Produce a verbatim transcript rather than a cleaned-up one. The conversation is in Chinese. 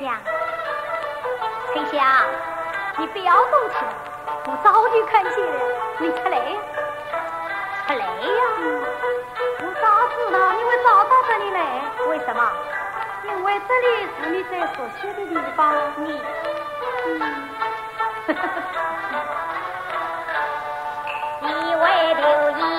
娘，翠香，你不要动气了，我早就看见了，你出来呀，出来呀！嗯、我早知道你会找到这里来，为什么？因为这里是你最熟悉的地方，你，嗯， 一位留意。